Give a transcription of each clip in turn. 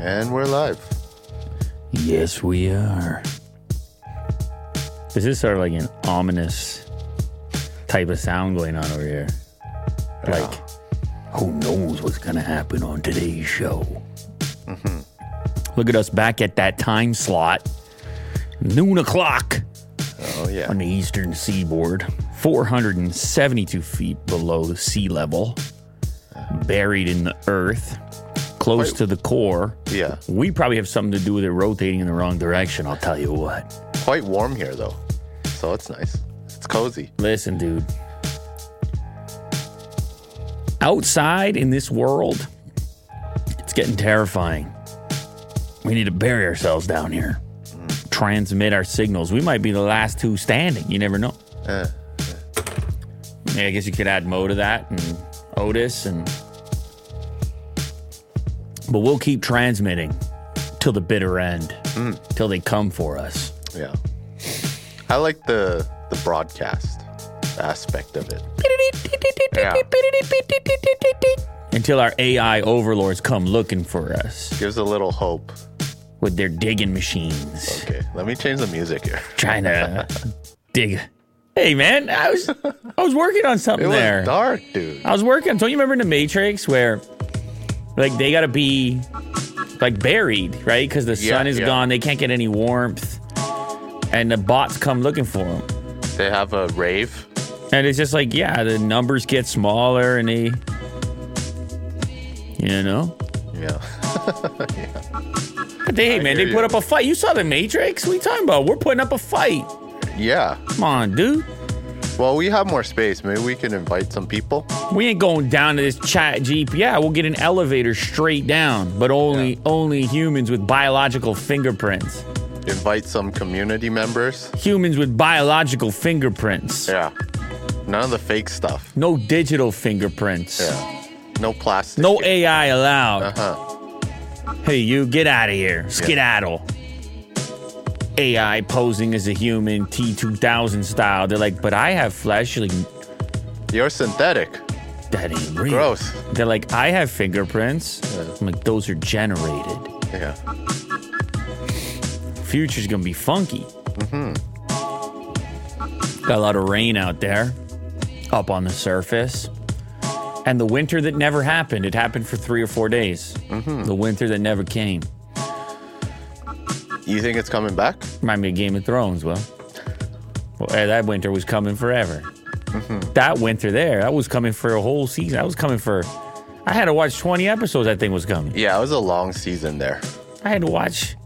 And we're live. Yes, we are. This is sort of like an ominous type of sound going on over here. Yeah. Like, who knows what's going to happen on today's show? Mm-hmm. Look at us back at that time slot. Noon o'clock. Oh, yeah. On the eastern seaboard. 472 feet below the sea level. Buried in the earth. Close to the core. Yeah. We probably have something to do with it rotating in the wrong direction, I'll tell you what. Quite warm here, though. So it's nice. It's cozy. Listen, dude. Outside in this world, it's getting terrifying. We need to bury ourselves down here. Transmit our signals. We might be the last two standing. You never know. Yeah, I guess you could add Mo to that and Otis but we'll keep transmitting till the bitter end. Till they come for us. Yeah. I like the broadcast aspect of it. Yeah. Until our AI overlords come looking for us. Gives a little hope. With their digging machines. Okay, let me change the music here. Trying to dig. Hey, man, I was working on something there. It was dark, dude. I was working. Don't you remember in the Matrix where, like, they gotta be, like, buried, right? Because the sun is gone. They can't get any warmth. And the bots come looking for them. They have a rave. And it's just like, yeah, the numbers get smaller and they, you know? Yeah. Hey, man, they put up a fight. You saw the Matrix? What are you talking about? We're putting up a fight. Yeah. Come on, dude. Well, we have more space. Maybe we can invite some people. We ain't going down to this chat Jeep. Yeah, we'll get an elevator straight down, but only humans with biological fingerprints. Invite some community members. Humans with biological fingerprints. Yeah. None of the fake stuff. No digital fingerprints. Yeah. No plastic. No AI allowed. Uh-huh. Hey, you, get out of here. Skedaddle. AI posing as a human, T-2000 style. They're like, but I have flesh. Like, you're synthetic. That ain't real. Gross. They're like, I have fingerprints. Yeah. I'm like, those are generated. Yeah. Future's gonna be funky. Got a lot of rain out there, up on the surface. And the winter that never happened. It happened for 3 or 4 days. The winter that never came. You think it's coming back? Remind me of Game of Thrones, well, that winter was coming forever. That winter there, that was coming for a whole season. That was coming for... I had to watch 20 episodes, that thing was coming. Yeah, it was a long season there. I had to watch...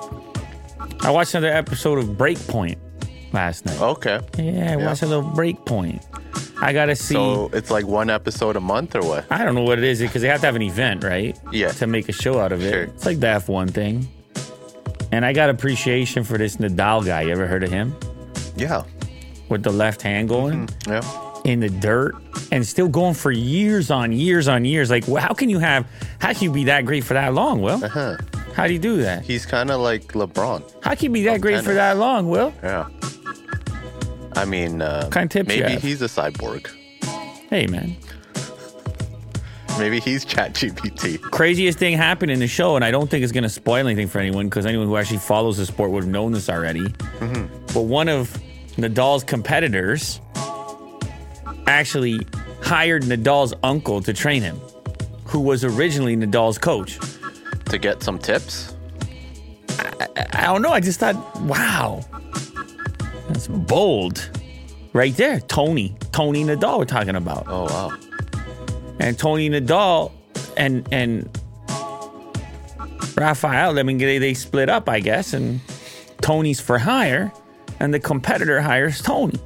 I watched another episode of Breakpoint last night. Okay. Yeah, I watched a little Breakpoint. I gotta see... So it's like one episode a month or what? I don't know what it is, because they have to have an event, right? Yeah. To make a show out of it. Sure. It's like the F1 thing. And I got appreciation for this Nadal guy. You ever heard of him? Yeah. With the left hand going Yeah. in the dirt and still going for years on years on years. Like, well, how can you be that great for that long, Will? How do you do that? He's kind of like LeBron. How can you be that great for that long, Will? Yeah. I mean, kind of tips maybe you have? he's a cyborg. Hey, man. Maybe he's ChatGPT. Craziest thing happened in the show, and I don't think it's going to spoil anything for anyone because anyone who actually follows the sport would have known this already. But one of Nadal's competitors actually hired Nadal's uncle to train him, who was originally Nadal's coach. To get some tips? I don't know. I just thought, wow. That's bold. Right there. Tony Nadal we're talking about. Oh, wow. And Tony Nadal and Rafael, I mean, they split up, I guess, and Tony's for hire, and the competitor hires Tony.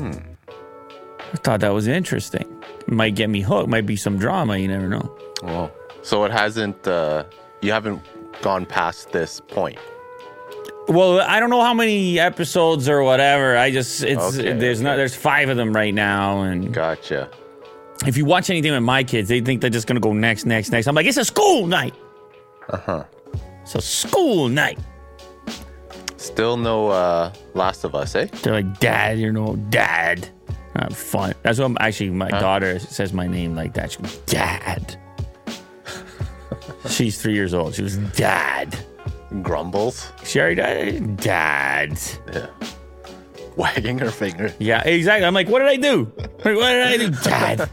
I thought that was interesting. It might get me hooked. Might be some drama. You never know. Oh. So it hasn't, you haven't gone past this point? Well, I don't know how many episodes or whatever. There's 5 of them right now. And Gotcha. if you watch anything with my kids, they think they're just going to go next. I'm like, it's a school night. It's a school night. Still no Last of Us, eh? They're like, Dad, Dad. Fun. That's what my daughter says my name like that. She goes, Dad. She's 3 years old. She was, Dad. Grumbles. She already died. Dad. Yeah. Wagging her finger. Yeah, exactly. I'm like, what did I do? What did I do? Dad.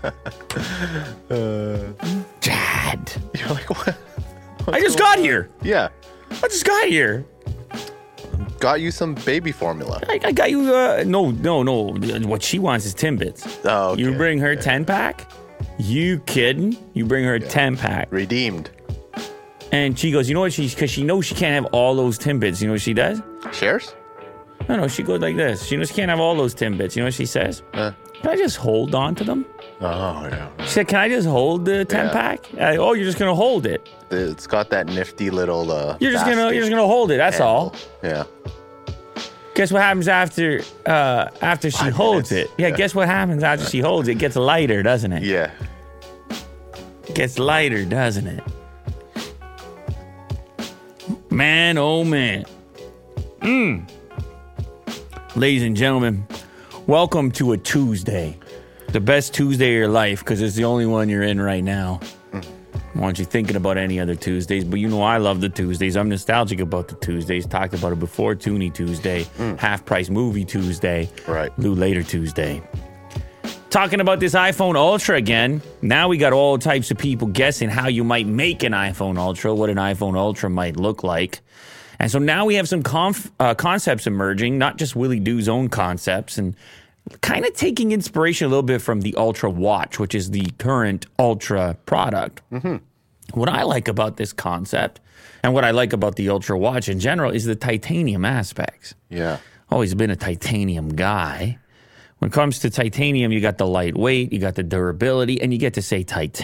Dad. You're like, what? I just got here. Yeah. I just got here. Got you some baby formula. I got you. No. What she wants is Timbits. Oh, okay. You bring her 10-pack? You kidding? You bring her a 10-pack. Redeemed. And she goes, you know what? Because she knows she can't have all those Timbits. You know what she does? Shares? No, she goes like this. She knows she can't have all those Timbits. You know what she says? Can I just hold on to them? Oh, yeah. She said, can I just hold the 10-pack? Oh, you're just going to hold it. It's got that nifty little You're just gonna hold it, that's all. Yeah. Guess what happens after she holds it? Yeah, guess what happens after she holds it? It gets lighter, doesn't it? Yeah. It gets lighter, doesn't it? Man, oh man. Ladies and gentlemen, welcome to a Tuesday. The best Tuesday of your life, because it's the only one you're in right now. I want you thinking about any other Tuesdays, but you know I love the Tuesdays. I'm nostalgic about the Tuesdays. Talked about it before. Toonie Tuesday, Half Price Movie Tuesday, Right. Lou Later Tuesday. Talking about this iPhone Ultra again. Now we got all types of people guessing how you might make an iPhone Ultra, what an iPhone Ultra might look like. And so now we have some concepts emerging, not just Willie Doo's own concepts, and kind of taking inspiration a little bit from the Ultra Watch, which is the current Ultra product. Mm-hmm. What I like about this concept and what I like about the Ultra Watch in general is the titanium aspects. Yeah. Always been a titanium guy. When it comes to titanium, you got the lightweight, you got the durability, and you get to say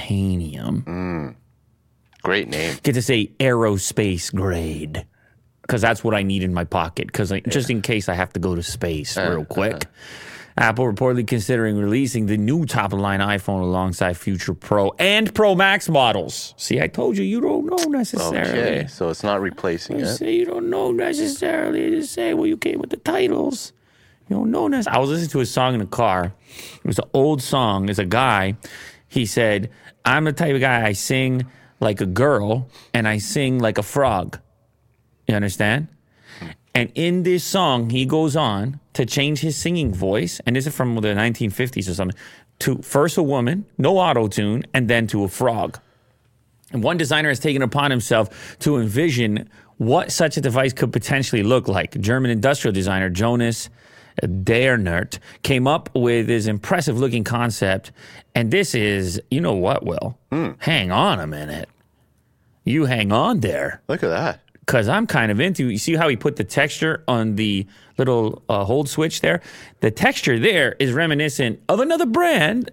titanium. Great name. Get to say aerospace grade. Because that's what I need in my pocket. Because just in case I have to go to space real quick. Apple reportedly considering releasing the new top-of-the-line iPhone alongside future Pro and Pro Max models. See, I told you, you don't know necessarily. Okay, so it's not replacing You it. say you don't know necessarily. You just say, well, you came with the titles. You don't know necessarily. I was listening to a song in the car. It was an old song. It's a guy. He said, I'm the type of guy, I sing like a girl and I sing like a frog. You understand? And in this song, he goes on to change his singing voice, and this is from the 1950s or something, to first a woman, no auto-tune, and then to a frog. And one designer has taken upon himself to envision what such a device could potentially look like. German industrial designer Jonas Dernert came up with this impressive-looking concept, and this is, you know what, Will? Hang on a minute. You hang on there. Look at that. Because I'm kind of into, you see how he put the texture on the little hold switch there? The texture there is reminiscent of another brand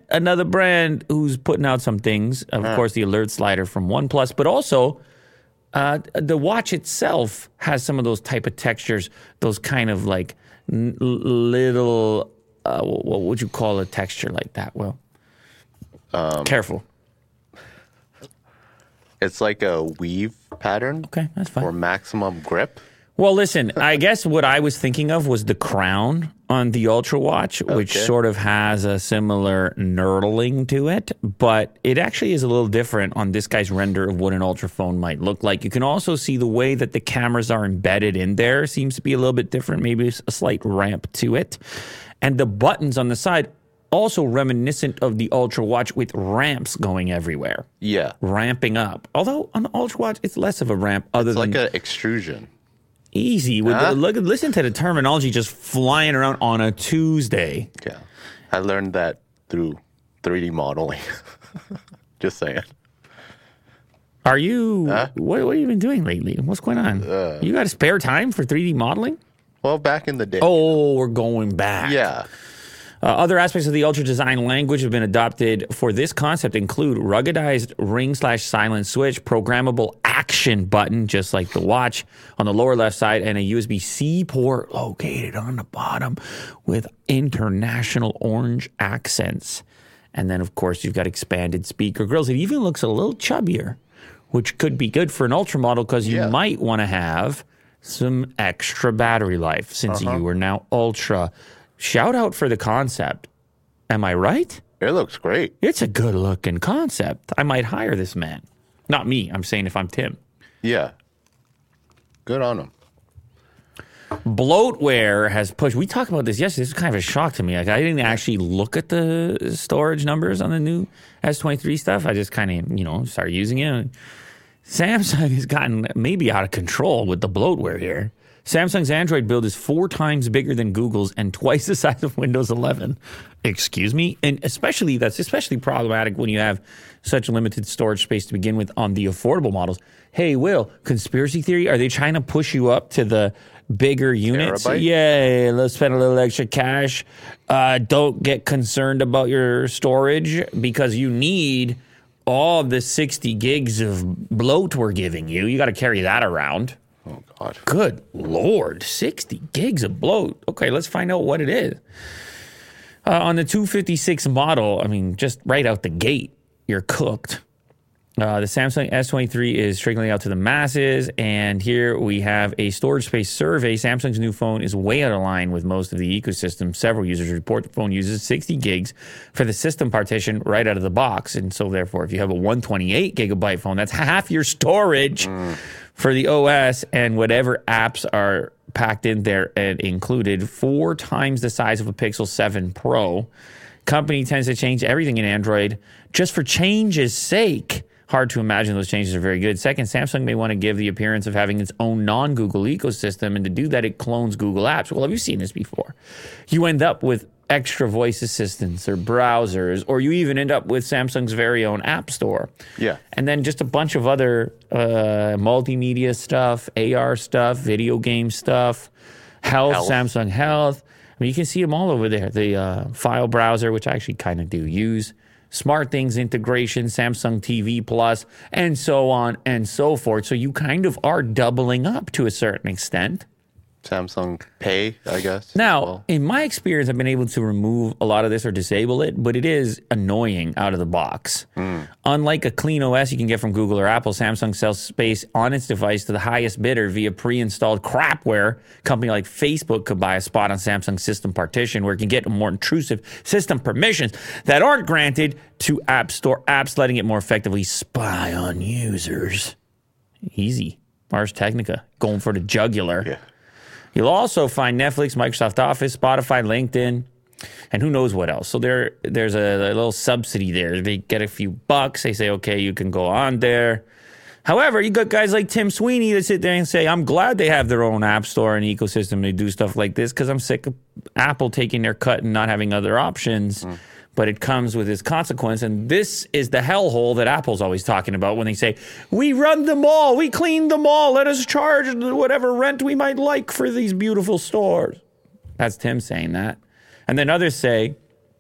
who's putting out some things. Of course, the alert slider from OnePlus, but also the watch itself has some of those type of textures, those kind of like little, what would you call a texture like that, Will? Careful. It's like a weave pattern. Okay, that's fine. For maximum grip. Well, listen, I guess what I was thinking of was the crown on the Ultra Watch, which sort of has a similar nerdling to it, but it actually is a little different on this guy's render of what an Ultra phone might look like. You can also see the way that the cameras are embedded in there seems to be a little bit different, maybe a slight ramp to it. And the buttons on the side also reminiscent of the Ultra Watch with ramps going everywhere. Yeah. Ramping up. Although on the Ultra Watch, it's less of a ramp other than... It's like an extrusion. Easy. With listen to the terminology just flying around on a Tuesday. Yeah. I learned that through 3D modeling. Just saying. Are you... What have you been doing lately? What's going on? You got a spare time for 3D modeling? Well, back in the day. Oh, we're going back. Yeah. Other aspects of the Ultra design language have been adopted for this concept include ruggedized ring/silent switch, programmable action button, just like the watch on the lower left side, and a USB-C port located on the bottom with international orange accents. And then, of course, you've got expanded speaker grills. It even looks a little chubbier, which could be good for an Ultra model because you might want to have some extra battery life since you are now Ultra. Shout out for the concept. Am I right? It looks great. It's a good looking concept. I might hire this man. Not me. I'm saying if I'm Tim. Yeah. Good on them. Bloatware has pushed. We talked about this yesterday. This was kind of a shock to me. Like, I didn't actually look at the storage numbers on the new S23 stuff. I just kind of, started using it. Samsung has gotten maybe out of control with the bloatware here. Samsung's Android build is 4 times bigger than Google's and twice the size of Windows 11. Excuse me? And that's especially problematic when you have such limited storage space to begin with on the affordable models. Hey, Will, conspiracy theory? Are they trying to push you up to the bigger units? Terabyte? Yay, let's spend a little extra cash. Don't get concerned about your storage because you need all the 60 gigs of bloat we're giving you. You got to carry that around. Oh, God. Good Lord, 60 gigs of bloat. Okay, let's find out what it is. On the 256 model, I mean, just right out the gate, you're cooked. The Samsung S23 is trickling out to the masses, and here we have a storage space survey. Samsung's new phone is way out of line with most of the ecosystem. Several users report the phone uses 60 gigs for the system partition right out of the box, and so therefore, if you have a 128 gigabyte phone, that's half your storage for the OS, and whatever apps are packed in there and included, 4 times the size of a Pixel 7 Pro. Company tends to change everything in Android just for change's sake. Hard to imagine those changes are very good. Second, Samsung may want to give the appearance of having its own non-Google ecosystem, and to do that, it clones Google apps. Well, have you seen this before? You end up with extra voice assistants or browsers, or you even end up with Samsung's very own app store. Yeah. And then just a bunch of other multimedia stuff, AR stuff, video game stuff, health. Samsung Health. I mean, you can see them all over there. The file browser, which I actually kind of do use. SmartThings integration, Samsung TV Plus, and so on and so forth. So you kind of are doubling up to a certain extent. Samsung Pay, I guess. Now, in my experience, I've been able to remove a lot of this or disable it, but it is annoying out of the box. Unlike a clean OS you can get from Google or Apple, Samsung sells space on its device to the highest bidder via pre-installed crapware. A company like Facebook could buy a spot on Samsung's system partition where it can get more intrusive system permissions that aren't granted to App Store apps, letting it more effectively spy on users. Easy. Ars Technica, going for the jugular. Yeah. You'll also find Netflix, Microsoft Office, Spotify, LinkedIn, and who knows what else. So there's a little subsidy there. They get a few bucks. They say, okay, you can go on there. However, you got guys like Tim Sweeney that sit there and say, I'm glad they have their own app store and ecosystem to do stuff like this because I'm sick of Apple taking their cut and not having other options. But it comes with its consequence. And this is the hellhole that Apple's always talking about when they say, we run them all, we clean them all, let us charge whatever rent we might like for these beautiful stores. That's Tim saying that. And then others say,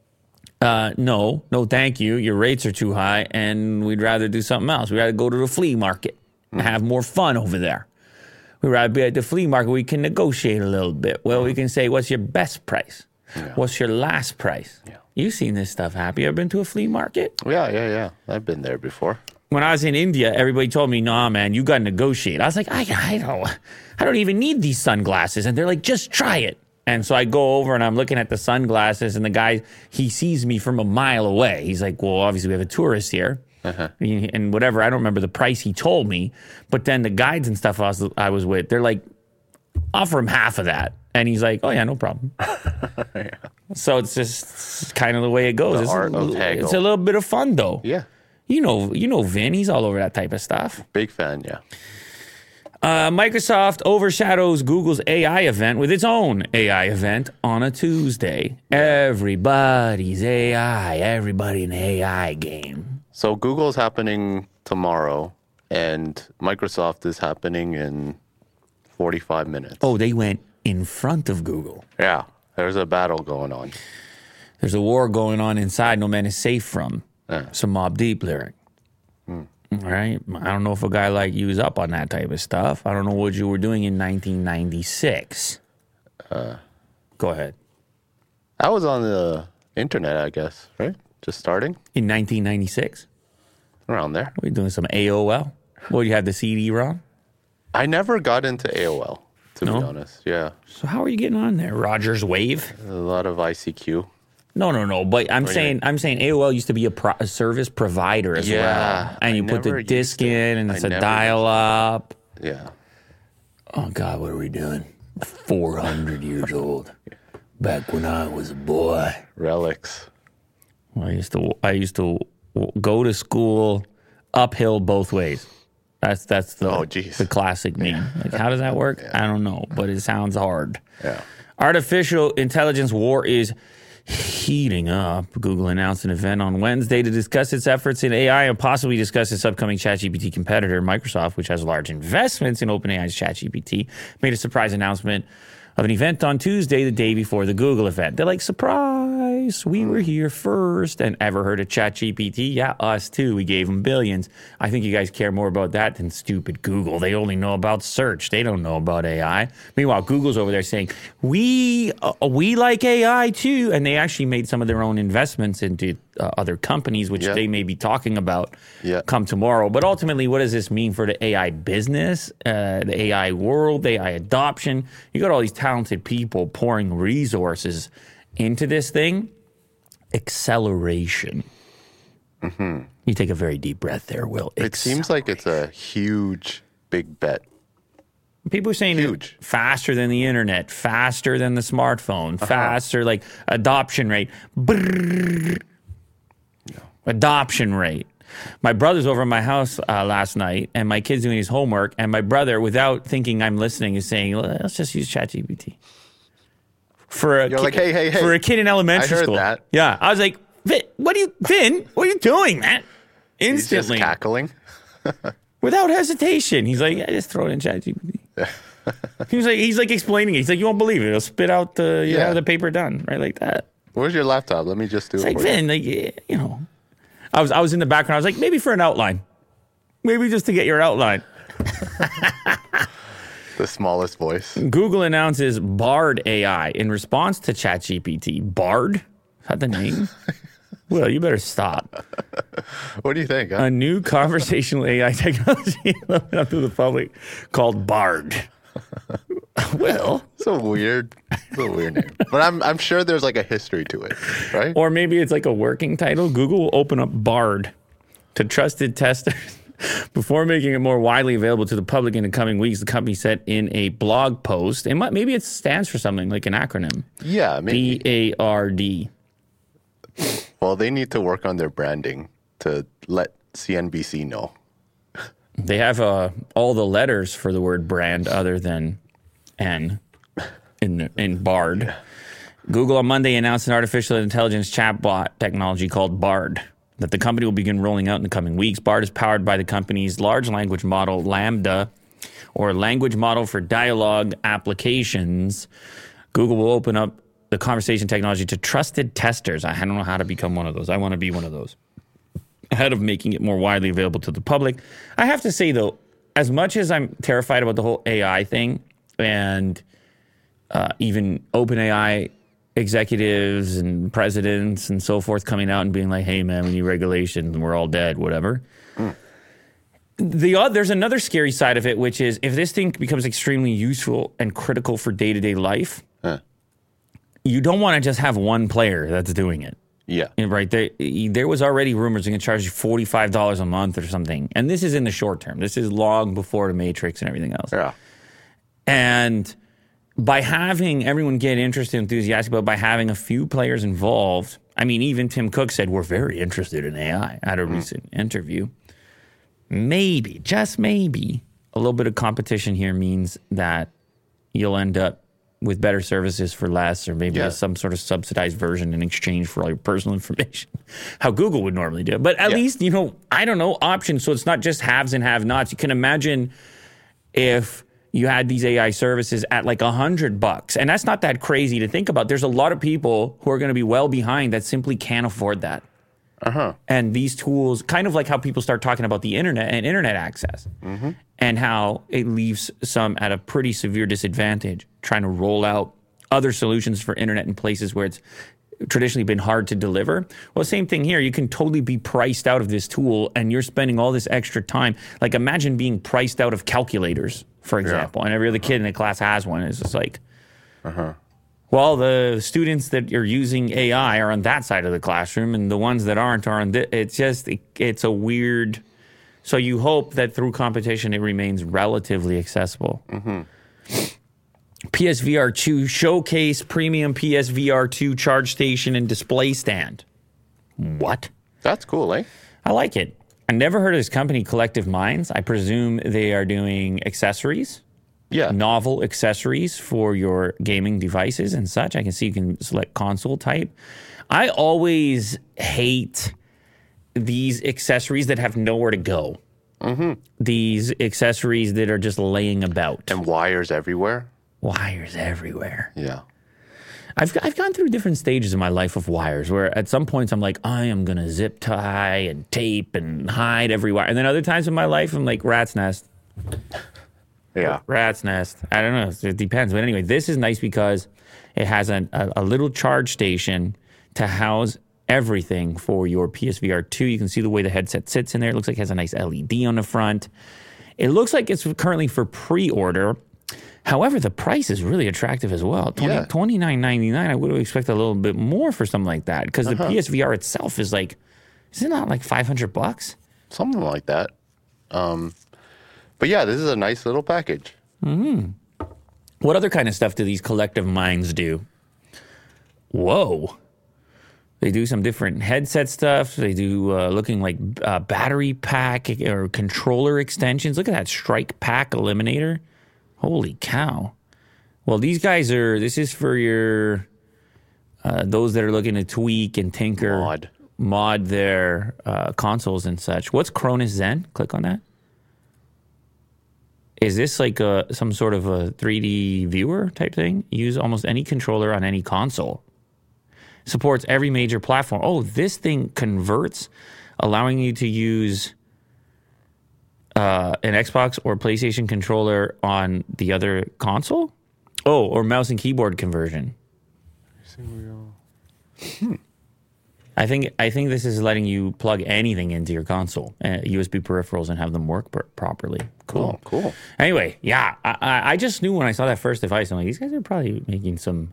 no, thank you. Your rates are too high, and we'd rather do something else. We'd rather go to the flea market and have more fun over there. We'd rather be at the flea market. We can negotiate a little bit. Well, we can say, what's your best price? Yeah. What's your last price? Yeah. You've seen this stuff happen. You ever been to a flea market? Yeah. I've been there before. When I was in India, everybody told me, nah, man, you got to negotiate. I was like, I don't even need these sunglasses. And they're like, just try it. And so I go over and I'm looking at the sunglasses, and the guy, he sees me from a mile away. He's like, well, obviously we have a tourist here. And whatever, I don't remember the price he told me. But then the guides and stuff I was with, they're like, offer him half of that. And he's like, oh, yeah, no problem. Yeah. So it's just kind of the way it goes. It's a little bit of fun, though. Yeah. You know Vin. He's all over that type of stuff. Big fan, yeah. Microsoft overshadows Google's AI event with its own AI event on a Tuesday. Everybody's AI. Everybody in the AI game. So Google's happening tomorrow, and Microsoft is happening in 45 minutes. Oh, they went in front of Google. Yeah, there's a battle going on. There's a war going on inside no man is safe from. Some Mobb Deep lyric. All right? I don't know if a guy like you is up on that type of stuff. I don't know what you were doing in 1996. Go ahead. I was on the internet, I guess, right? Just starting. In 1996? Around there. Were you doing some AOL? Well, you had the CD-ROM? I never got into AOL, to be honest. Yeah. So how are you getting on there? Rogers Wave? A lot of ICQ. No. But I'm saying AOL used to be a service provider as well. And you put the disc in, and it's a dial-up. Yeah. Oh, God, what are we doing? 400 years old. Back when I was a boy. Relics. I used to go to school uphill both ways. That's the classic meme. Like, how does that work? Yeah. I don't know, but it sounds hard. Yeah. Artificial intelligence war is heating up. Google announced an event on Wednesday to discuss its efforts in AI and possibly discuss its upcoming ChatGPT competitor, Microsoft, which has large investments in OpenAI's ChatGPT, made a surprise announcement of an event on Tuesday, the day before the Google event. They're like, surprise, we were here first. And ever heard of ChatGPT? Yeah, us too. We gave them billions. I think you guys care more about that than stupid Google. They only know about search. They don't know about AI. Meanwhile, Google's over there saying, we like AI too. And they actually made some of their own investments into other companies, which they may be talking about come tomorrow. But ultimately, what does this mean for the AI business, the AI world, the AI adoption? You got all these talented people pouring resources into this thing. Acceleration. Mm-hmm. You take a very deep breath there, Will. It seems like it's a huge, big bet. People are saying huge. Faster than the internet, faster than the smartphone, faster, like adoption rate. Brrr. Adoption rate. My brother's over at my house last night, and my kid's doing his homework, and my brother, without thinking I'm listening, is saying, let's just use ChatGPT. For a kid in elementary school. I heard that. Yeah. I was like, Vin, what are you doing, man? Instantly. He's just cackling. Without hesitation. He's like, just throw it in ChatGPT. he's like explaining it. He's like, you won't believe it. It'll spit out the paper done, right? Like that. Where's your laptop? Let me just do it. Like, Vin, I was in the background. I was like, maybe for an outline. Maybe just to get your outline. The smallest voice. Google announces Bard AI in response to ChatGPT. Bard? Is that the name? Well, you better stop. What do you think? Huh? A new conversational AI technology up to the public called Bard. Well, it's a weird name, but I'm sure there's like a history to it, right? Or maybe it's like a working title. Google will open up Bard to trusted testers before making it more widely available to the public in the coming weeks. The company said in a blog post, and maybe it stands for something like an acronym. Yeah, maybe BARD. Well, they need to work on their branding to let CNBC know. They have all the letters for the word brand other than N in Bard. Yeah. Google on Monday announced an artificial intelligence chatbot technology called Bard that the company will begin rolling out in the coming weeks. Bard is powered by the company's large language model, LaMDA, or language model for dialogue applications. Google will open up the conversation technology to trusted testers. I don't know how to become one of those. I want to be one of those. Ahead of making it more widely available to the public. I have to say, though, as much as I'm terrified about the whole AI thing, and even OpenAI executives and presidents and so forth coming out and being like, hey, man, we need regulations and we're all dead, whatever. There's another scary side of it, which is if this thing becomes extremely useful and critical for day-to-day life, you don't want to just have one player that's doing it. Yeah. Right. There was already rumors they're going to charge you $45 a month or something. And this is in the short term. This is long before the Matrix and everything else. Yeah. And by having everyone get interested and enthusiastic about by having a few players involved, I mean, even Tim Cook said, we're very interested in AI at a recent interview. Maybe, just maybe, a little bit of competition here means that you'll end up with better services for less, or maybe some sort of subsidized version in exchange for all your personal information, how Google would normally do it. But at least, I don't know, options. So it's not just haves and have-nots. You can imagine if you had these AI services at like $100, and that's not that crazy to think about. There's a lot of people who are going to be well behind that simply can't afford that. And these tools, kind of like how people start talking about the internet and internet access, and how it leaves some at a pretty severe disadvantage trying to roll out other solutions for internet in places where it's traditionally been hard to deliver. Well, same thing here. You can totally be priced out of this tool, and you're spending all this extra time. Like, imagine being priced out of calculators, for example, and every other kid in the class has one. It's just like, Well, the students that are using AI are on that side of the classroom, and the ones that aren't are on it's a weird. So you hope that through competition it remains relatively accessible. Mm-hmm. PSVR 2 showcase premium PSVR 2 charge station and display stand. What? That's cool, eh? I like it. I never heard of this company, Collective Minds. I presume they are doing accessories. Yeah. Novel accessories for your gaming devices and such. I can see you can select console type. I always hate these accessories that have nowhere to go. Mm-hmm. These accessories that are just laying about. And wires everywhere. Wires everywhere. Yeah. I've gone through different stages in my life of wires where at some points I'm like, I am going to zip tie and tape and hide every wire. And then other times in my life I'm like, rat's nest. Yeah. Rat's nest. I don't know. It depends. But anyway, this is nice because it has a little charge station to house everything for your PSVR 2. You can see the way the headset sits in there. It looks like it has a nice LED on the front. It looks like it's currently for pre-order. However, the price is really attractive as well. $29.99. I would have expected a little bit more for something like that because the PSVR itself is like, is it not like $500? Something like that. But yeah, this is a nice little package. Mm-hmm. What other kind of stuff do these Collective Minds do? Whoa. They do some different headset stuff. They do looking like battery pack or controller extensions. Look at that Strike Pack Eliminator. Holy cow. Well, these guys this is for your, those that are looking to tweak and tinker, mod their consoles and such. What's Cronus Zen? Click on that. Is this like some sort of a 3D viewer type thing? Use almost any controller on any console. Supports every major platform. Oh, this thing converts, allowing you to use an Xbox or PlayStation controller on the other console? Oh, or mouse and keyboard conversion. I think this is letting you plug anything into your console, USB peripherals, and have them work properly. Cool. Oh, cool. Anyway, yeah, I just knew when I saw that first device, I'm like, these guys are probably making some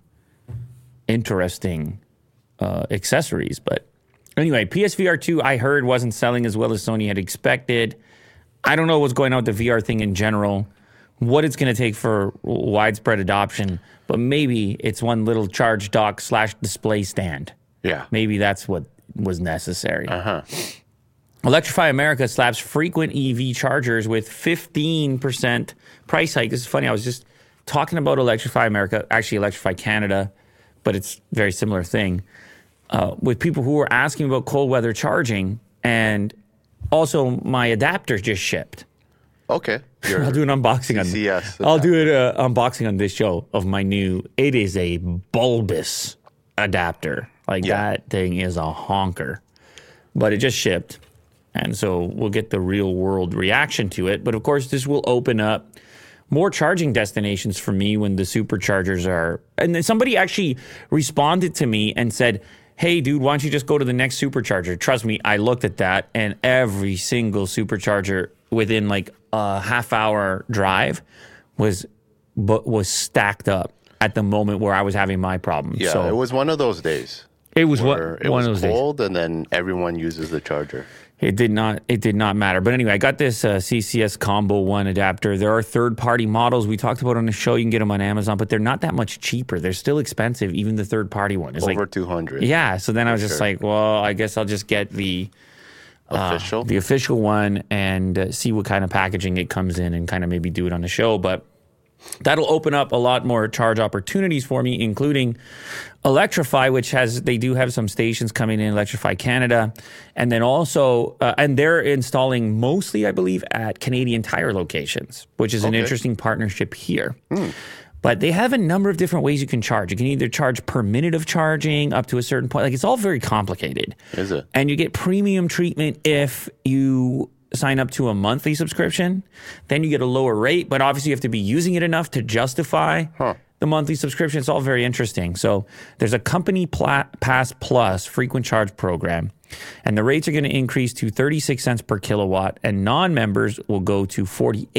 interesting accessories. But anyway, PSVR 2 I heard wasn't selling as well as Sony had expected. I don't know what's going on with the VR thing in general, what it's going to take for widespread adoption, but maybe it's one little charge dock / display stand. Yeah. Maybe that's what was necessary. Uh-huh. Electrify America slaps frequent EV chargers with 15% price hike. This is funny. I was just talking about Electrify America, actually Electrify Canada, but it's a very similar thing, with people who were asking about cold weather charging, and also my adapter just shipped. Okay. I'll do an unboxing on CCS I'll do an unboxing on this show of my new, it is a bulbous adapter. Like that thing is a honker. But it just shipped. And so we'll get the real world reaction to it. But of course, this will open up more charging destinations for me when the superchargers are. And then somebody actually responded to me and said, hey, dude, why don't you just go to the next supercharger? Trust me, I looked at that, and every single supercharger within like a half-hour drive was stacked up at the moment where I was having my problem. Yeah, so it was one of those days. It was one of those days. It was cold, and then everyone uses the charger. It did not matter. But anyway, I got this CCS Combo 1 adapter. There are third-party models we talked about on the show. You can get them on Amazon, but they're not that much cheaper. They're still expensive, even the third-party one. It's over like $200. Yeah, so then I was just like, well, I guess I'll just get the official one and see what kind of packaging it comes in and kind of maybe do it on the show. But that'll open up a lot more charge opportunities for me, including Electrify, which they do have some stations coming in, Electrify Canada. And then also, and they're installing mostly, I believe, at Canadian Tire locations, which is an interesting partnership here. But they have a number of different ways you can charge. You can either charge per minute of charging up to a certain point. Like, it's all very complicated. Is it? And you get premium treatment if you sign up to a monthly subscription. Then you get a lower rate, but obviously you have to be using it enough to justify the monthly subscription. It's all very interesting. So there's a Company Pass Plus frequent charge program, and the rates are going to increase to 36 cents per kilowatt, and non-members will go to 48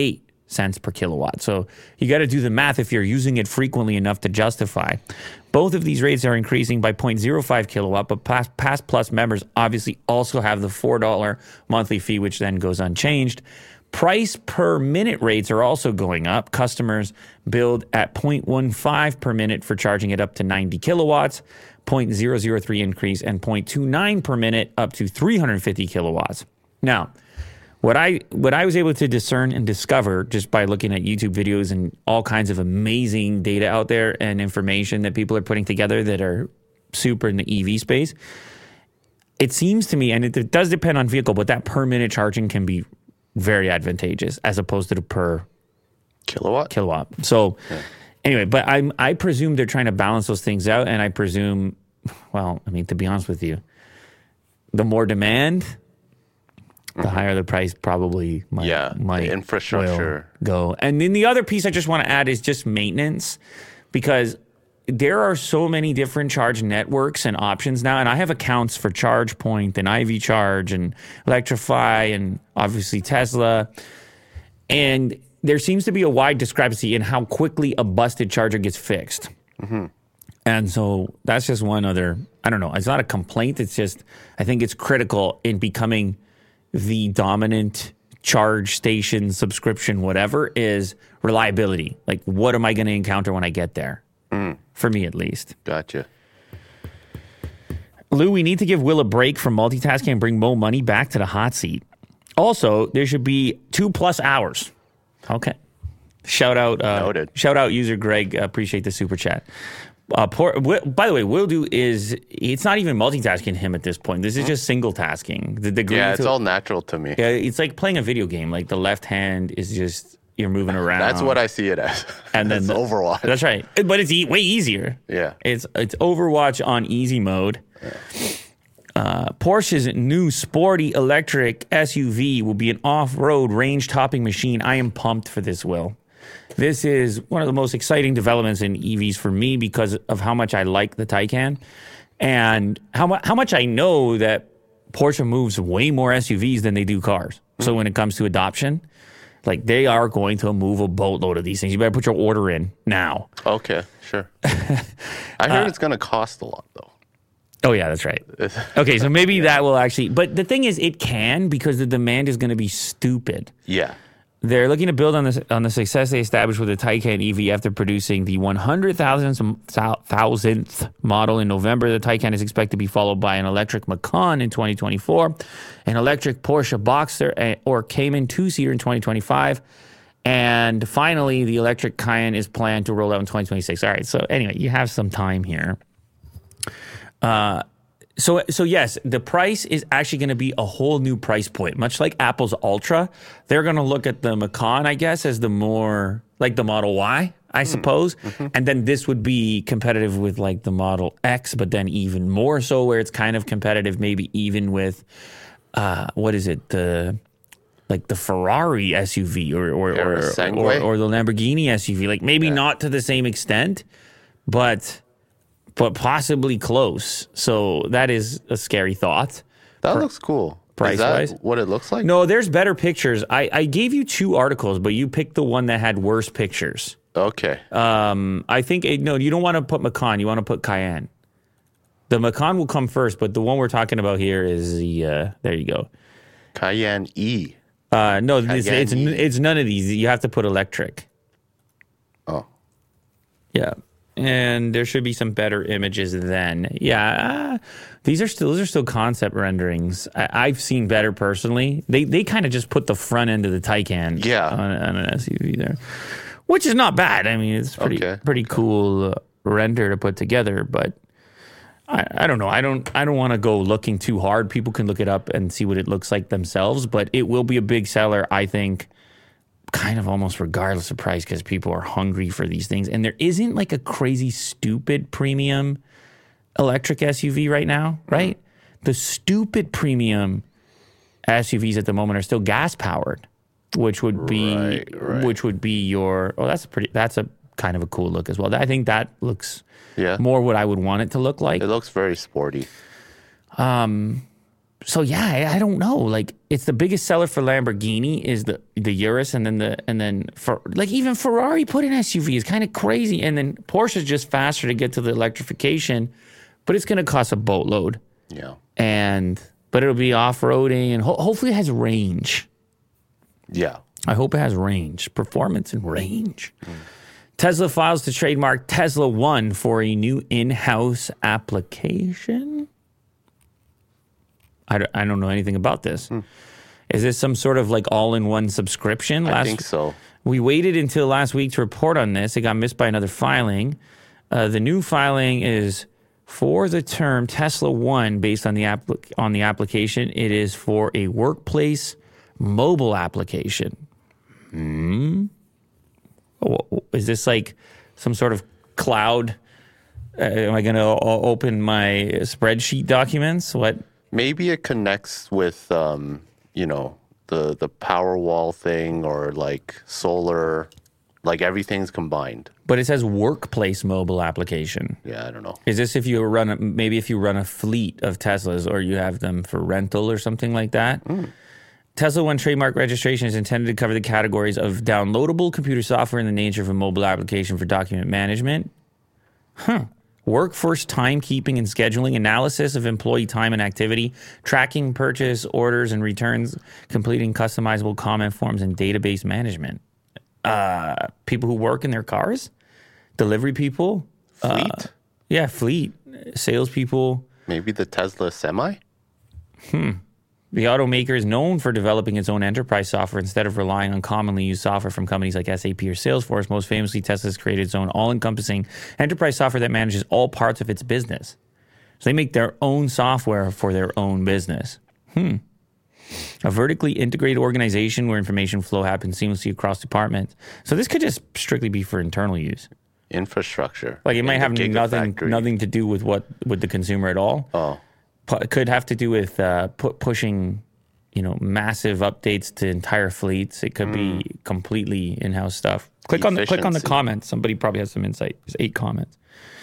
cents per kilowatt. So you got to do the math if you're using it frequently enough to justify. Both of these rates are increasing by 0.05 kilowatt, but Pass Plus members obviously also have the $4 monthly fee, which then goes unchanged. Price per minute rates are also going up. Customers billed at 0.15 per minute for charging it up to 90 kilowatts, 0.003 increase, and 0.29 per minute up to 350 kilowatts. Now, what I was able to discern and discover just by looking at YouTube videos and all kinds of amazing data out there and information that people are putting together that are super in the EV space, it seems to me, and it does depend on vehicle, but that per minute charging can be very advantageous as opposed to the per kilowatt. So anyway, but I presume they're trying to balance those things out, and I presume, well, I mean, to be honest with you, the more demand, the higher the price probably might the infrastructure go. And then the other piece I just want to add is just maintenance, because there are so many different charge networks and options now. And I have accounts for ChargePoint and IV Charge and Electrify and obviously Tesla. And there seems to be a wide discrepancy in how quickly a busted charger gets fixed. Mm-hmm. And so that's just one other, I don't know, it's not a complaint. It's just, I think it's critical in becoming the dominant charge station subscription, whatever, is reliability. Like, what am I going to encounter when I get there? For me, at least. Gotcha. Lou, we need to give Will a break from multitasking and bring Mo Money back to the hot seat. Also, there should be 2+ hours. Okay. Shout out. Noted. Shout out user Greg. Appreciate the super chat. By the way, it's not even multitasking him at this point. This is just single tasking. It's all natural to me. Yeah, it's like playing a video game. Like the left hand is just, you're moving around. That's what I see it as. And then Overwatch. That's right. But it's way easier. Yeah. It's Overwatch on easy mode. Porsche's new sporty electric SUV will be an off-road range-topping machine. I am pumped for this, Will. This is one of the most exciting developments in EVs for me because of how much I like the Taycan and how much I know that Porsche moves way more SUVs than they do cars. So when it comes to adoption, like they are going to move a boatload of these things. You better put your order in now. Okay, sure. I heard it's going to cost a lot, though. Oh, yeah, that's right. Okay, so maybe that will actually... But the thing is, it can because the demand is going to be stupid. Yeah. They're looking to build on the success they established with the Taycan EV after producing the 100,000th model in November. The Taycan is expected to be followed by an electric Macan in 2024, an electric Porsche Boxster or Cayman two-seater in 2025, and finally, the electric Cayenne is planned to roll out in 2026. All right, so anyway, you have some time here. So yes, the price is actually going to be a whole new price point. Much like Apple's Ultra, they're going to look at the Macan, I guess, as the more like the Model Y, I suppose. Mm-hmm. And then this would be competitive with like the Model X, but then even more so where it's kind of competitive, maybe even with, what is it? The Ferrari SUV or the Lamborghini SUV. Like maybe not to the same extent, but possibly close. So that is a scary thought. That looks cool. Price-wise. Is that what it looks like? No, there's better pictures. I gave you 2 articles, but you picked the one that had worse pictures. Okay. I think, no, you don't want to put Macan. You want to put Cayenne. The Macan will come first, but the one we're talking about here is the, there you go. Cayenne E. No, it's none of these. You have to put electric. Oh. Yeah. And there should be some better images then. Yeah, those are still concept renderings. I've seen better personally. They kind of just put the front end of the Taycan on an SUV there, which is not bad. I mean, it's pretty cool render to put together. But I don't know. I don't want to go looking too hard. People can look it up and see what it looks like themselves. But it will be a big seller, I think. Kind of almost regardless of price because people are hungry for these things. And there isn't like a crazy stupid premium electric SUV right now, right? The stupid premium SUVs at the moment are still gas powered, which would be your, that's a kind of a cool look as well. I think that looks more what I would want it to look like. It looks very sporty. So yeah, I don't know. Like, it's the biggest seller for Lamborghini is the Urus, and then for like even Ferrari put an SUV. It's kind of crazy, and then Porsche is just faster to get to the electrification, but it's going to cost a boatload. Yeah. But it'll be off-roading, and hopefully it has range. Yeah. I hope it has range, performance and range. Tesla files to trademark Tesla One for a new in-house application. I don't know anything about this. Is this some sort of like all-in-one subscription? I think so. We waited until last week to report on this. It got missed by another filing. The new filing is for the term Tesla One based on the application. It is for a workplace mobile application. Is this like some sort of cloud? Am I going to open my spreadsheet documents? What? Maybe it connects with, the Powerwall thing or like solar, like everything's combined. But it says workplace mobile application. Yeah, I don't know. Is this if you run a fleet of Teslas or you have them for rental or something like that? Tesla One trademark registration is intended to cover the categories of downloadable computer software in the nature of a mobile application for document management. Workforce timekeeping and scheduling, analysis of employee time and activity, tracking purchase orders and returns, completing customizable comment forms, and database management. People who work in their cars, delivery people. Fleet? Fleet. Salespeople. Maybe the Tesla Semi? The automaker is known for developing its own enterprise software instead of relying on commonly used software from companies like SAP or Salesforce. Most famously, Tesla has created its own all-encompassing enterprise software that manages all parts of its business. So they make their own software for their own business. A vertically integrated organization where information flow happens seamlessly across departments. So this could just strictly be for internal use. Infrastructure. Like it might have nothing to do with the consumer at all. Oh. It could have to do with pushing, massive updates to entire fleets. It could be completely in-house stuff. Click on the comments. Somebody probably has some insight. There's 8 comments.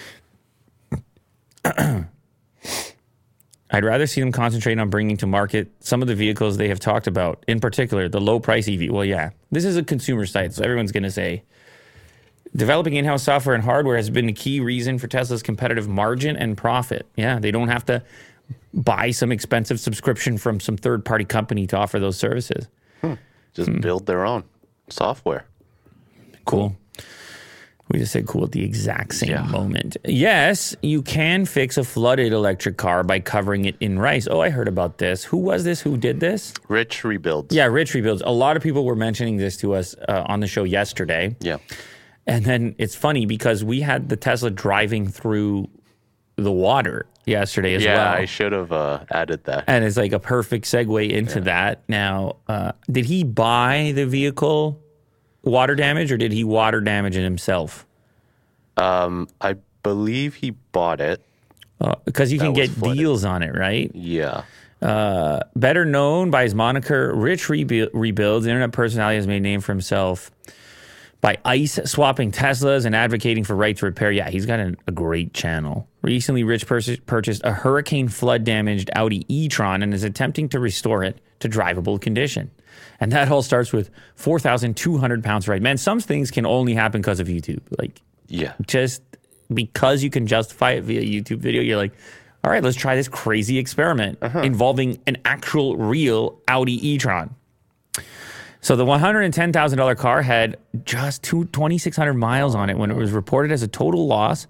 I'd rather see them concentrate on bringing to market some of the vehicles they have talked about, in particular, the low-price EV. Well, yeah, this is a consumer site, so everyone's going to say, developing in-house software and hardware has been the key reason for Tesla's competitive margin and profit. Yeah, they don't have to buy some expensive subscription from some third-party company to offer those services. Just build their own software. Cool. We just said cool at the exact same moment. Yes, you can fix a flooded electric car by covering it in rice. Oh, I heard about this. Who was this? Who did this? Rich Rebuilds. Yeah, Rich Rebuilds. A lot of people were mentioning this to us on the show yesterday. Yeah. And then it's funny because we had the Tesla driving through the water yesterday as well. Yeah, I should have added that. And it's like a perfect segue into that. Now, did he buy the vehicle water damage or did he water damage it himself? I believe he bought it. Because you can get deals on it, right? Yeah. Better known by his moniker, Rich Rebuilds, the internet personality has made a name for himself by ice swapping Teslas and advocating for right to repair. Yeah, he's got a great channel. Recently, Rich purchased a hurricane flood-damaged Audi e-tron and is attempting to restore it to drivable condition. And that all starts with 4,200 pounds right. Man, some things can only happen because of YouTube. Like, just because you can justify it via YouTube video, you're like, all right, let's try this crazy experiment involving an actual real Audi e-tron. So the $110,000 car had just 2,600 miles on it when it was reported as a total loss.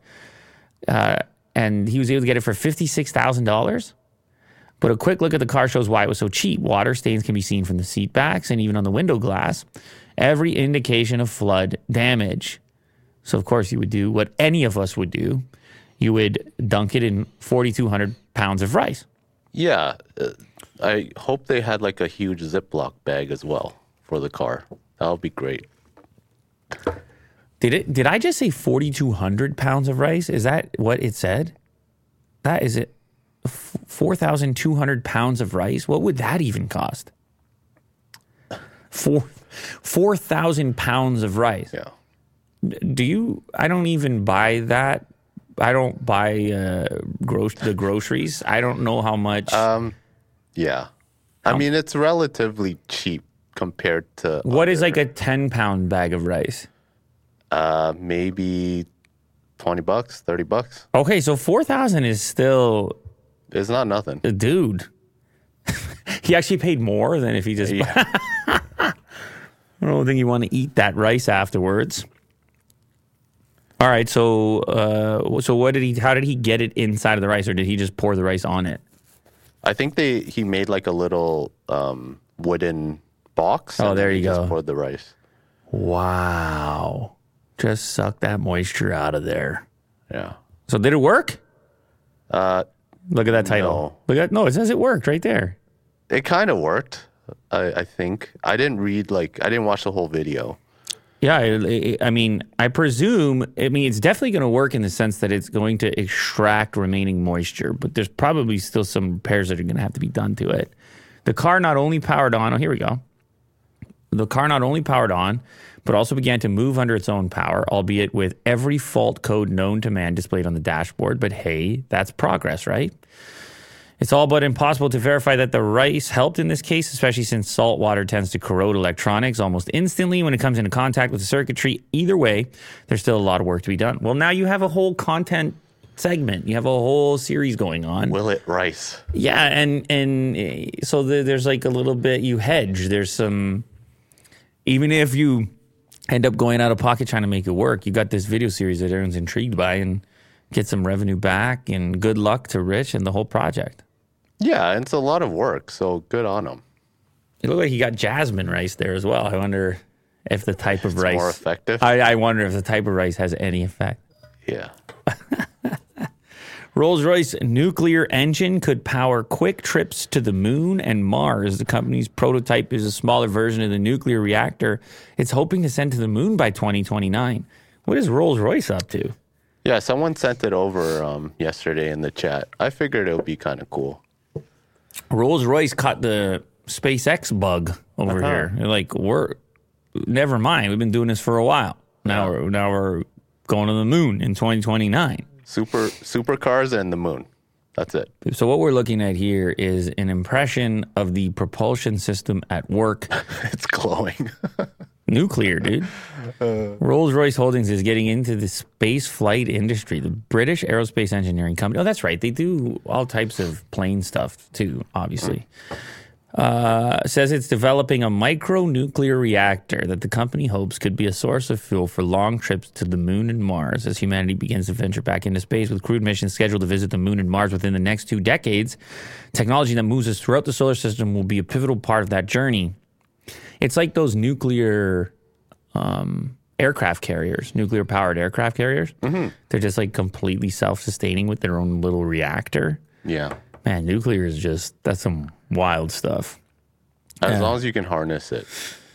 And he was able to get it for $56,000. But a quick look at the car shows why it was so cheap. Water stains can be seen from the seat backs and even on the window glass. Every indication of flood damage. So, of course, you would do what any of us would do. You would dunk it in 4,200 pounds of rice. Yeah. I hope they had like a huge Ziploc bag as well for the car. That would be great. Did I just say 4,200 pounds of rice? Is that what it said? That is it. 4,200 pounds of rice? What would that even cost? 4,000 pounds of rice. Yeah. I don't even buy that. I don't buy the groceries. I don't know how much. Yeah. I mean, it's relatively cheap compared to What is like a 10-pound bag of rice? maybe $20, $30. Okay, so 4,000 is still, It's not nothing. dude. He actually paid more than if he just. Yeah. I don't think you want to eat that rice afterwards. All right, so what did he? How did he get it inside of the rice, or did he just pour the rice on it? I think he made like a little wooden box. Oh, and there then you he go. Just poured the rice. Wow, just suck that moisture out of there. Yeah. So did it work? Look at that title. No, it says it worked right there. It kind of worked. I think I didn't watch the whole video. Yeah, I mean, I presume, it's definitely going to work in the sense that it's going to extract remaining moisture, but there's probably still some repairs that are going to have to be done to it. The car not only powered on, here we go. The car not only powered on, but also began to move under its own power, albeit with every fault code known to man displayed on the dashboard. But hey, that's progress, right? It's all but impossible to verify that the rice helped in this case, especially since salt water tends to corrode electronics almost instantly when it comes into contact with the circuitry. Either way, there's still a lot of work to be done. Well, now you have a whole content segment. You have a whole series going on. Will it rice? Yeah, and so there's like a little bit, you hedge. There's some, even if you end up going out of pocket trying to make it work, you got this video series that everyone's intrigued by and get some revenue back, and good luck to Rich and the whole project. Yeah, and it's a lot of work, so good on him. It looked like he got jasmine rice there as well. I wonder if the type of rice... more effective? I wonder if the type of rice has any effect. Yeah. Rolls-Royce nuclear engine could power quick trips to the moon and Mars. The company's prototype is a smaller version of the nuclear reactor it's hoping to send to the moon by 2029. What is Rolls-Royce up to? Yeah, someone sent it over yesterday in the chat. I figured it would be kind of cool. Rolls-Royce caught the SpaceX bug over here. They're like, never mind. We've been doing this for a while. Now we're going to the moon in 2029. Supercars and the moon. That's it. So what we're looking at here is an impression of the propulsion system at work. It's glowing. Nuclear, dude. Rolls-Royce Holdings is getting into the space flight industry. The British aerospace engineering company. Oh, that's right. They do all types of plane stuff too, obviously. Says it's developing a micronuclear reactor that the company hopes could be a source of fuel for long trips to the moon and Mars as humanity begins to venture back into space with crewed missions scheduled to visit the moon and Mars within the next 2 decades. Technology that moves us throughout the solar system will be a pivotal part of that journey. It's like those nuclear aircraft carriers, nuclear-powered aircraft carriers. Mm-hmm. They're just like completely self-sustaining with their own little reactor. Yeah. Man, nuclear is that's some wild stuff. As long as you can harness it.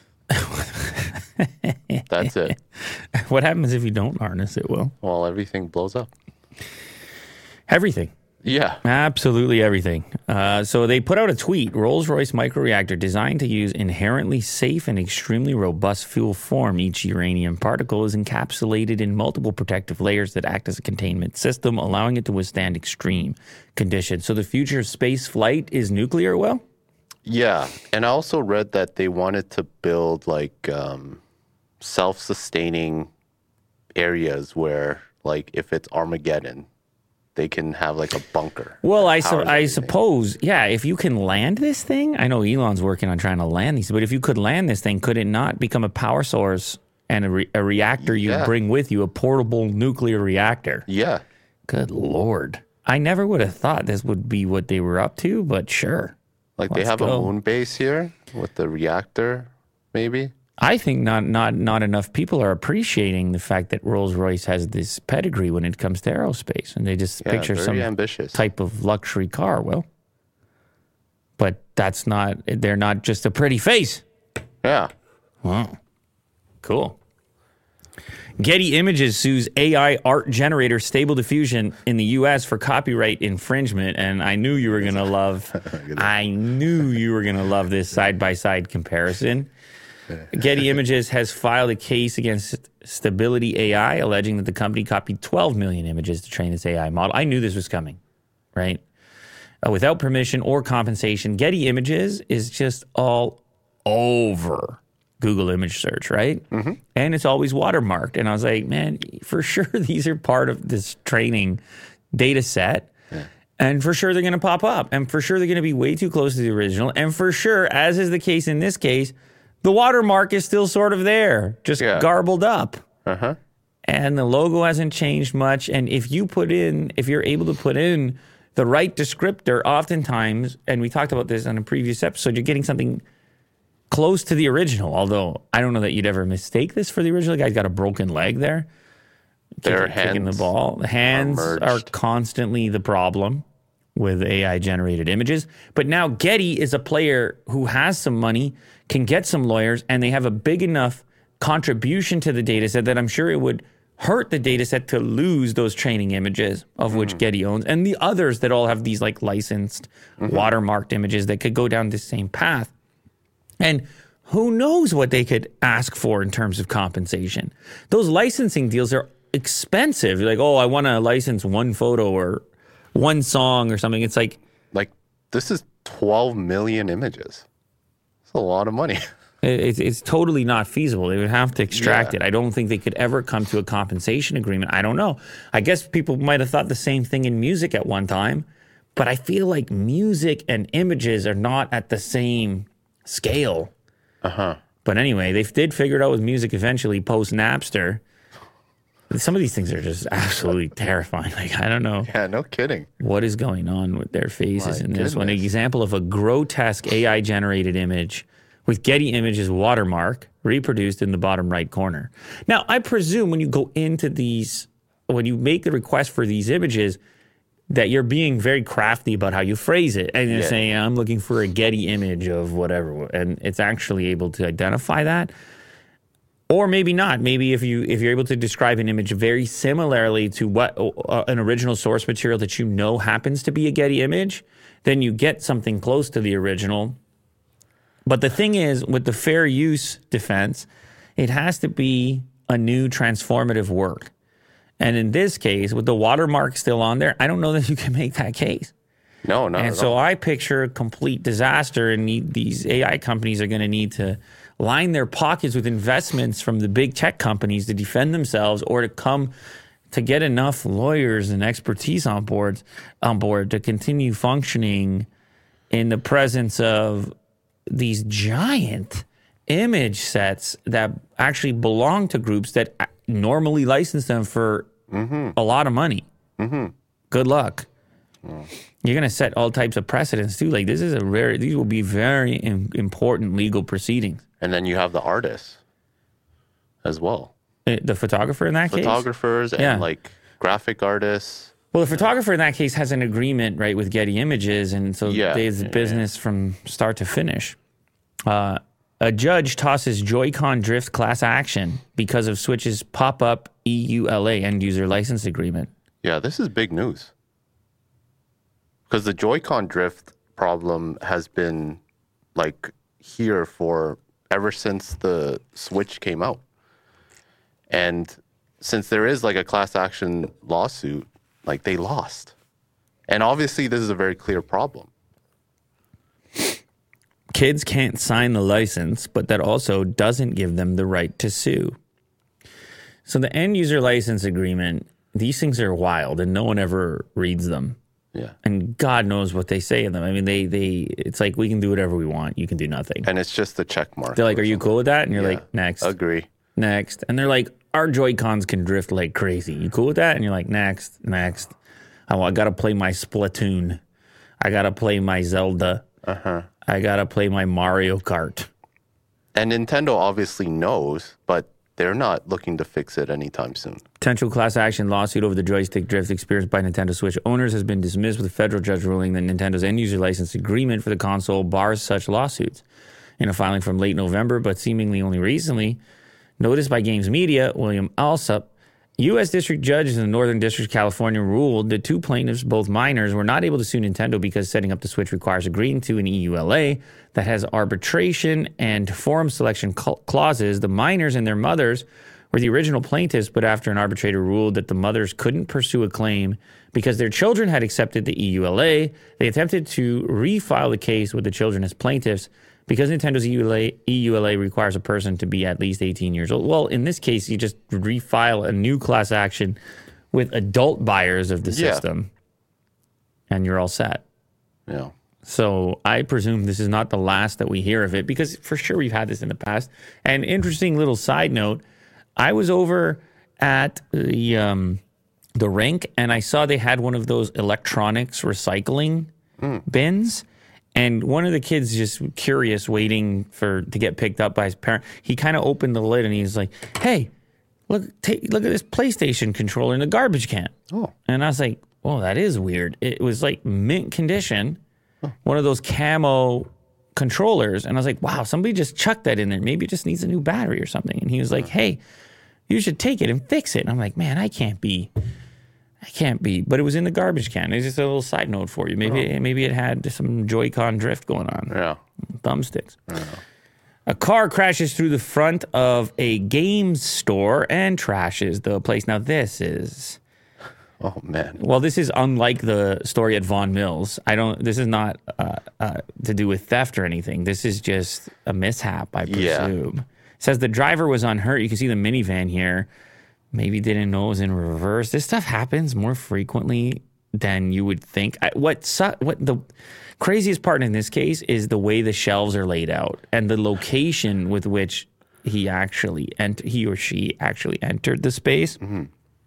That's it. What happens if you don't harness it, Will? Well, everything blows up. Everything. Yeah. Absolutely everything. So they put out a tweet. Rolls-Royce microreactor designed to use inherently safe and extremely robust fuel form. Each uranium particle is encapsulated in multiple protective layers that act as a containment system, allowing it to withstand extreme conditions. So the future of space flight is nuclear, Will? Yeah. And I also read that they wanted to build like self-sustaining areas where, like, if it's Armageddon, they can have like a bunker. Well, I suppose, yeah, if you can land this thing, I know Elon's working on trying to land these, but if you could land this thing, could it not become a power source and a reactor you bring with you, a portable nuclear reactor? Yeah. Good Lord. I never would have thought this would be what they were up to, but sure. Like they have a moon base here with the reactor, maybe. I think not enough people are appreciating the fact that Rolls-Royce has this pedigree when it comes to aerospace, and they just picture some ambitious type of luxury car. Well, but they're not just a pretty face. Yeah. Wow. Cool. Getty Images sues AI art generator Stable Diffusion in the U.S. for copyright infringement, and I knew you were going to love this side-by-side comparison. Getty Images has filed a case against Stability AI, alleging that the company copied 12 million images to train its AI model. I knew this was coming, right? without permission or compensation. Getty Images is just all over Google image search, right? Mm-hmm. And it's always watermarked. And I was like, man, for sure these are part of this training data set. Yeah. And for sure they're going to pop up. And for sure they're going to be way too close to the original. And for sure, as is the case in this case, the watermark is still sort of there, just garbled up. Uh-huh. And the logo hasn't changed much. And if you're able to put in the right descriptor, oftentimes, and we talked about this on a previous episode, you're getting something close to the original. Although I don't know that you'd ever mistake this for the original. The guy's got a broken leg there. Their hands kicking the ball. The hands are constantly the problem with AI-generated images. But now Getty is a player who has some money, can get some lawyers, and they have a big enough contribution to the data set that I'm sure it would hurt the data set to lose those training images of which Getty owns, and the others that all have these like licensed, watermarked images that could go down the same path. And who knows what they could ask for in terms of compensation. Those licensing deals are expensive. You're like, oh, I want to license one photo or one song or something. It's like this is 12 million images. It's a lot of money. It's totally not feasible. They would have to extract it. I don't think they could ever come to a compensation agreement. I don't know. I guess people might have thought the same thing in music at one time, but I feel like music and images are not at the same scale. Uh-huh. But anyway, they did figure it out with music eventually post Napster. Some of these things are just absolutely terrifying. Like, I don't know. Yeah, no kidding. What is going on with their faces in this one? An example of a grotesque AI-generated image with Getty Images watermark reproduced in the bottom right corner. Now, I presume when you go into these, when you make the request for these images, that you're being very crafty about how you phrase it. And you're saying, I'm looking for a Getty image of whatever. And it's actually able to identify that. Or maybe not. Maybe if you're able to describe an image very similarly to what an original source material that you know happens to be a Getty image, then you get something close to the original. But the thing is, with the fair use defense, it has to be a new transformative work. And in this case, with the watermark still on there, I don't know that you can make that case. No, not and at so all. I picture a complete disaster, and these AI companies are going to need to line their pockets with investments from the big tech companies to defend themselves, or to get enough lawyers and expertise on board to continue functioning in the presence of these giant image sets that actually belong to groups that normally license them for a lot of money. Good luck. You're going to set all types of precedents too. Like these will be very important legal proceedings. And then you have the artists as well. The photographer in that case? Photographers and like graphic artists. Well, the photographer in that case has an agreement, right, with Getty Images, and so there's business from start to finish. A judge tosses Joy-Con drift class action because of Switch's pop-up EULA end-user license agreement. Yeah, this is big news. Because the Joy-Con drift problem has been like here for ever since the Switch came out. And since there is like a class action lawsuit, like they lost. And obviously this is a very clear problem. Kids can't sign the license, but that also doesn't give them the right to sue. So the end user license agreement, these things are wild and no one ever reads them. Yeah. And God knows what they say in them. I mean, it's like, we can do whatever we want. You can do nothing. And it's just a check mark. They're like, are you cool with that? And you're like, next. Agree. Next. And they're like, our Joy-Cons can drift like crazy. You cool with that? And you're like, next. I got to play my Splatoon. I got to play my Zelda. I got to play my Mario Kart. And Nintendo obviously knows, but they're not looking to fix it anytime soon. Potential class action lawsuit over the joystick drift experienced by Nintendo Switch owners has been dismissed with a federal judge ruling that Nintendo's end-user license agreement for the console bars such lawsuits. In a filing from late November, but seemingly only recently, noticed by Games Media, William Alsup, U.S. District Judges in the Northern District of California ruled that two plaintiffs, both minors, were not able to sue Nintendo because setting up the Switch requires agreeing to an EULA that has arbitration and forum selection clauses. The minors and their mothers were the original plaintiffs, but after an arbitrator ruled that the mothers couldn't pursue a claim because their children had accepted the EULA, they attempted to refile the case with the children as plaintiffs because Nintendo's EULA requires a person to be at least 18 years old. Well, in this case, you just refile a new class action with adult buyers of the system, and you're all set. Yeah. So I presume this is not the last that we hear of it, because for sure we've had this in the past. And interesting little side note, I was over at the rink and I saw they had one of those electronics recycling bins. And one of the kids, just curious, waiting to get picked up by his parent, he kind of opened the lid and he's like, "Hey, look at this PlayStation controller in the garbage can." Oh. And I was like, "Well, that is weird." It was like mint condition, one of those camo controllers. And I was like, "Wow, somebody just chucked that in there. Maybe it just needs a new battery or something." And he was like, "Hey, you should take it and fix it." And I'm like, "Man, I can't be." But it was in the garbage can. It's just a little side note for you. Maybe it had some Joy-Con drift going on. Yeah. Thumbsticks. Yeah. A car crashes through the front of a games store and trashes the place. Now this is... Oh, man. Well, this is unlike the story at Vaughan Mills. This is not to do with theft or anything. This is just a mishap, I presume. Yeah. It says the driver was unhurt. You can see the minivan here. Maybe didn't know it was in reverse. This stuff happens more frequently than you would think. What the craziest part in this case is the way the shelves are laid out and the location with which he or she actually entered the space. Mm-hmm.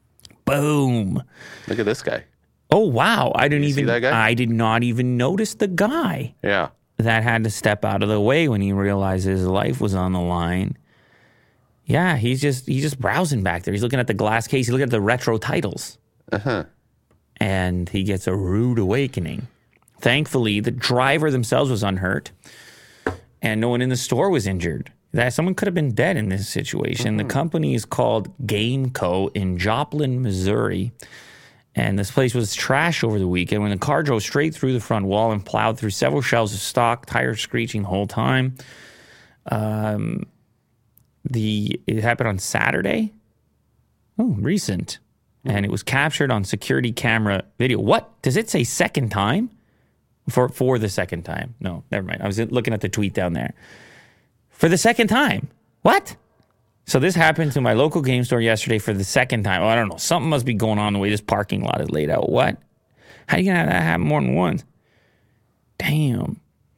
Boom! Look at this guy. Oh wow! See that guy? I did not even notice the guy. Yeah. That had to step out of the way when he realized his life was on the line. Yeah, he's just browsing back there. He's looking at the glass case. He's looking at the retro titles. Uh-huh. And he gets a rude awakening. Thankfully, the driver themselves was unhurt, and no one in the store was injured. Someone could have been dead in this situation. Mm-hmm. The company is called Game Co. in Joplin, Missouri. And this place was trash over the weekend when the car drove straight through the front wall and plowed through several shelves of stock, tires screeching the whole time. It happened on Saturday. Oh, recent. And it was captured on security camera video. What? Does it say second time? For the second time. No, never mind. I was looking at the tweet down there. For the second time. What? So this happened to my local game store yesterday for the second time. Oh, I don't know. Something must be going on the way this parking lot is laid out. What? How are you going to have that happen more than once? Damn.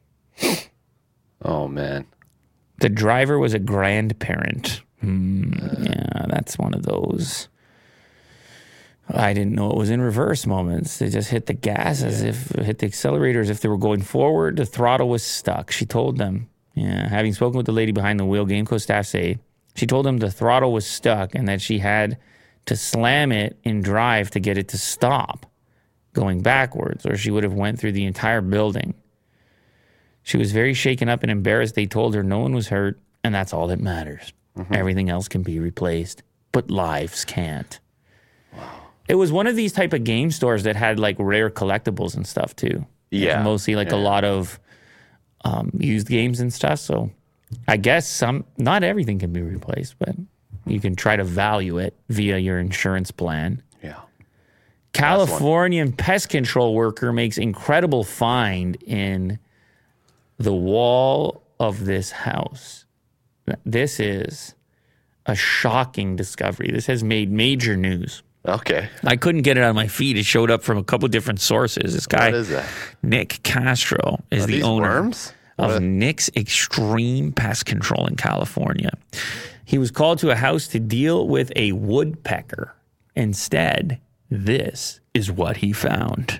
Oh, man. The driver was a grandparent. Yeah, that's one of those. I didn't know it was in reverse moments. They just hit the gas hit the accelerator as if they were going forward. The throttle was stuck. She told them. Yeah, having spoken with the lady behind the wheel, Gameco staff say, she told them the throttle was stuck and that she had to slam it in drive to get it to stop going backwards, or she would have went through the entire building. She was very shaken up and embarrassed. They told her no one was hurt, and that's all that matters. Mm-hmm. Everything else can be replaced, but lives can't. Wow. It was one of these type of game stores that had like rare collectibles and stuff too. Yeah. Mostly like a lot of used games and stuff. So I guess not everything can be replaced, but you can try to value it via your insurance plan. Yeah. Californian pest control worker makes incredible find in the wall of this house. This is a shocking discovery. This has made major news. Okay. I couldn't get it on my feed. It showed up from a couple different sources. This guy, what is that? Nick Castro, is the owner of Nick's Extreme Pest Control in California. He was called to a house to deal with a woodpecker. Instead, this is what he found.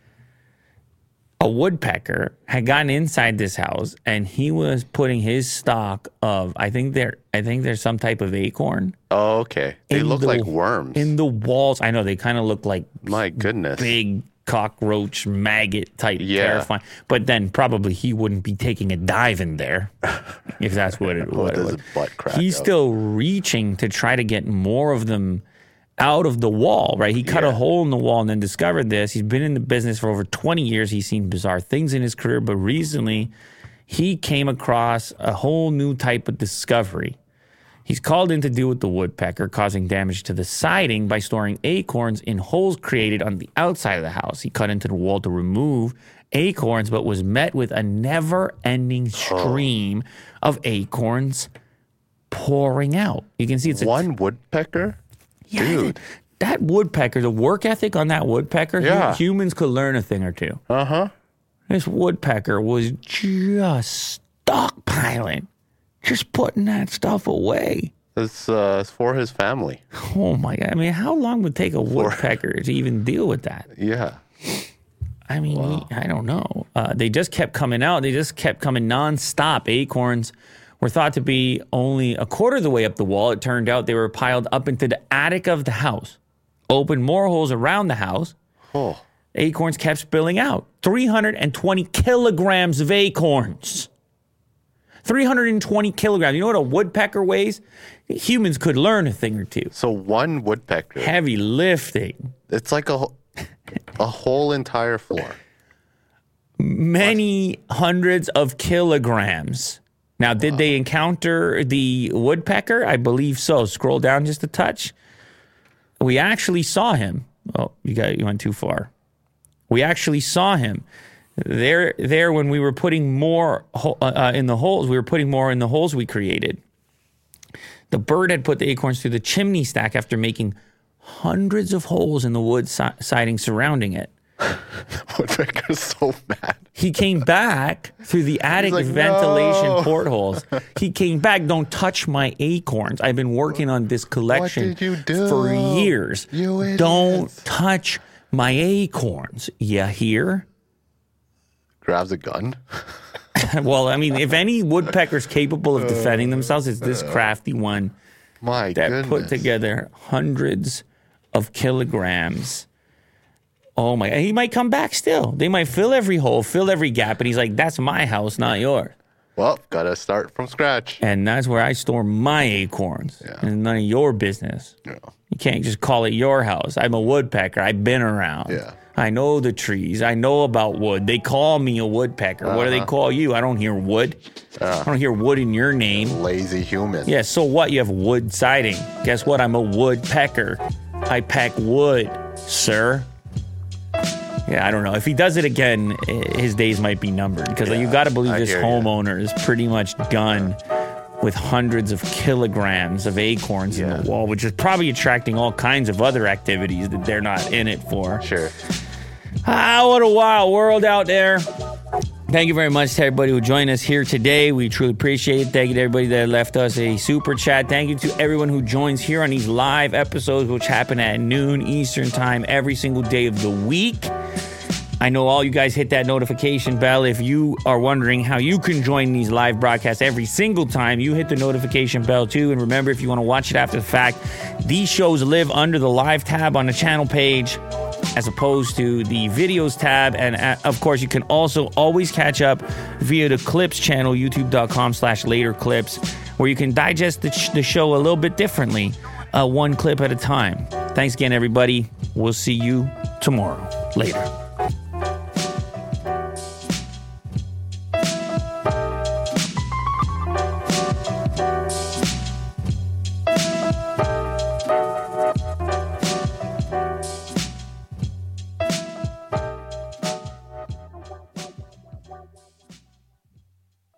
A woodpecker had gotten inside this house, and he was putting his stock of, I think there's some type of acorn. Oh, okay. They look like worms. In the walls. I know, they kind of look like, my goodness, big cockroach, maggot type, terrifying. But then probably he wouldn't be taking a dive in there, if that's what it was. He's still reaching to try to get more of them out of the wall, right? He cut a hole in the wall and then discovered this. He's been in the business for over 20 years. He's seen bizarre things in his career, but recently he came across a whole new type of discovery. He's called in to deal with the woodpecker, causing damage to the siding by storing acorns in holes created on the outside of the house. He cut into the wall to remove acorns, but was met with a never-ending stream of acorns pouring out. You can see it's one woodpecker? Yeah, Dude. that woodpecker, the work ethic on that woodpecker, Yeah. humans could learn a thing or two. Uh-huh. This woodpecker was just stockpiling, just putting that stuff away. It's for his family. Oh my God. I mean, how long would it take a woodpecker to even deal with that? Yeah. I mean, I don't know. They just kept coming out. They just kept coming nonstop. Acorns were thought to be only a quarter of the way up the wall. It turned out they were piled up into the attic of the house. Opened more holes around the house. Oh. Acorns kept spilling out. 320 kilograms of acorns. 320 kilograms. You know what a woodpecker weighs? Humans could learn a thing or two. So one woodpecker. Heavy lifting. It's like a whole entire floor. Many hundreds of kilograms. Now, did they encounter the woodpecker? I believe so. Scroll down just a touch. We actually saw him. Oh, you went too far. We actually saw him. There when we were putting more in the holes, we were putting more in the holes we created. The bird had put the acorns through the chimney stack after making hundreds of holes in the wood siding surrounding it. Woodpecker's so mad. He came back through the attic like, ventilation "No." portholes. He came back, don't touch my acorns. I've been working on this collection What did you do? for years. You idiot. Don't touch my acorns. You hear? Grabs a gun. Well, I mean, if any woodpecker's capable of defending themselves, it's this crafty one My that goodness. put together hundreds of kilograms. Oh my, he might come back still. They might fill every hole, fill every gap, and he's like, that's my house, not yours. Well, gotta start from scratch. And that's where I store my acorns. Yeah. And it's none of your business. Yeah. You can't just call it your house. I'm a woodpecker. I've been around. Yeah. I know the trees. I know about wood. They call me a woodpecker. What do they call you? I don't hear wood. I don't hear wood in your name. Lazy human. Yeah, so what? You have wood siding. Guess what? I'm a woodpecker. I pack wood, sir. Yeah, I don't know. If he does it again, his days might be numbered. Because you got to believe I this hear ya. homeowner is pretty much done with hundreds of kilograms of acorns in the wall, which is probably attracting all kinds of other activities that they're not in it for. Sure. What a wild world out there. Thank you very much to everybody who joined us here today. We truly appreciate it. Thank you to everybody that left us a super chat. Thank you to everyone who joins here on these live episodes, which happen at noon Eastern time every single day of the week. I know all you guys hit that notification bell. If you are wondering how you can join these live broadcasts every single time, you hit the notification bell too. And remember, if you want to watch it after the fact, these shows live under the live tab on the channel page as opposed to the videos tab. And of course, you can also always catch up via the Clips channel, youtube.com/laterclips, where you can digest the show a little bit differently, one clip at a time. Thanks again, everybody. We'll see you tomorrow. Later.